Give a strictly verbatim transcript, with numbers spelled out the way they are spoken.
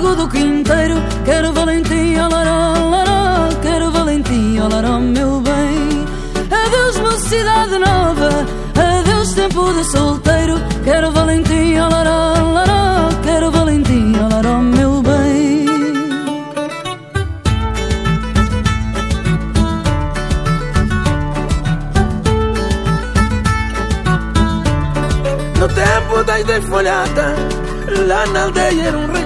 fogo do quinteiro. Quero Valentim, olaró, olaró. Quero Valentim, olaró, meu bem. Adeus mocidade nova, adeus tempo de solteiro. Quero Valentim, olaró, olaró. Quero Valentim, olaró, meu bem. No tempo das desfolhadas, lá na aldeia era um regato.